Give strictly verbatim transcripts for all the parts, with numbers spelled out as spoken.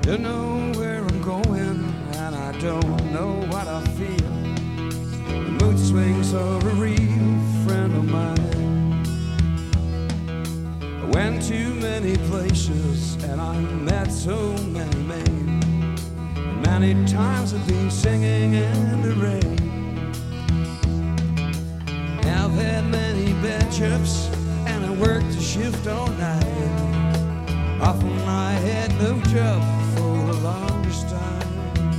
Don't know where I'm going, and I don't know what I feel. The mood swings of a real friend of mine. I went to many places, and I met so many men. And many times I've been singing in the rain. I've had many bad trips, and I worked a shift all night. Often I had no job for the longest time.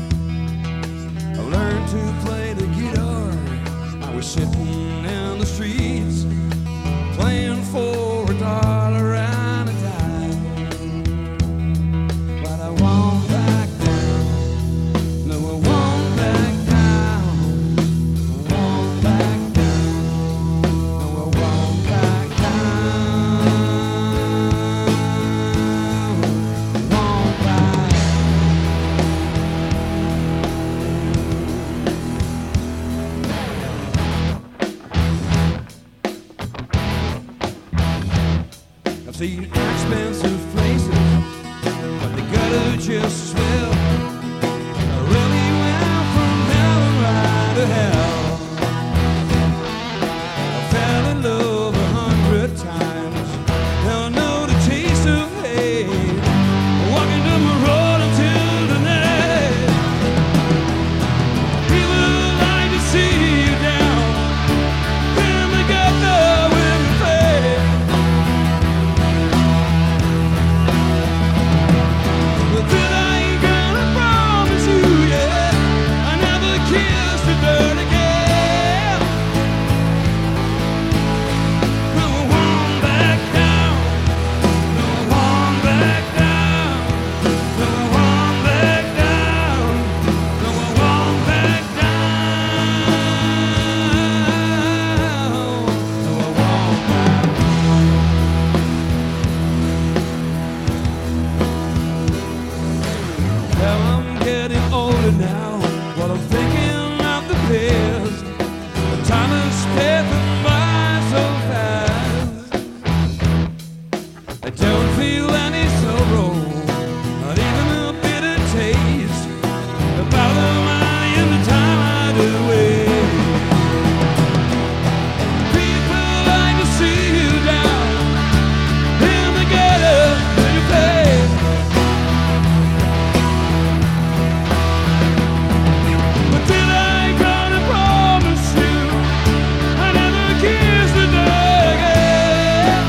I learned to play the guitar. I was sitting in the streets, playing for a dollar and a dime. But I won't back down. No, I won't back down. I won't back down. No, I won't back down. Won't back. I've seen expensive places, but they gotta just swell. I really went from heaven right to hell. I fell in love a hundred times. Now I know the taste of hate. Walking down the road until the night. People like to see you down. Then they got the women face. But then I ain't gonna promise you, yeah, I never kissed a girl again. No, I won't back down. No, I won't back down. No, I won't back down. No, I won't back down. No, I won't back Well, I'm getting older now, while I'm thinking of the past. The time is passing by so fast. I don't feel any sorrow, not even a bitter taste. About the money and the time I do waste. People like to see you down in the gutter when you play. But then I ain't gonna promise you I never kissed a girl again.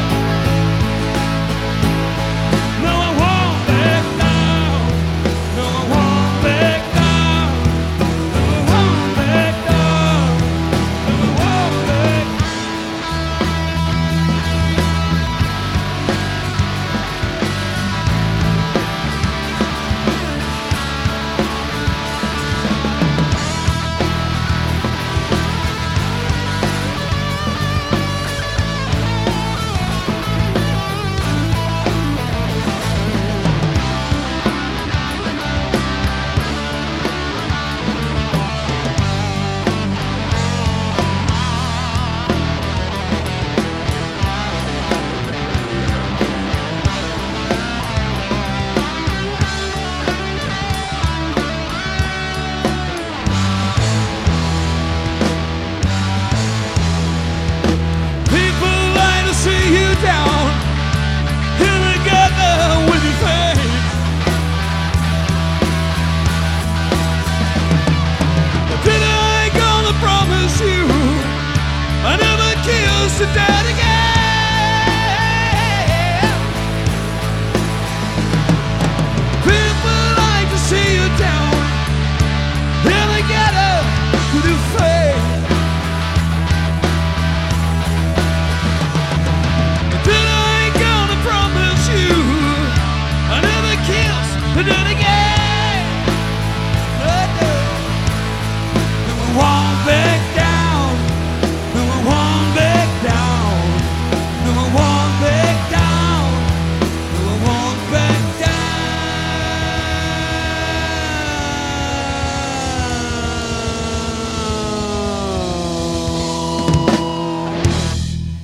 No, I won't back down. No, I won't back down. No, I won't back down. No, I won't back People like to see you down in the gutter with your face. But then I ain't gonna promise you I never kiss a dad again.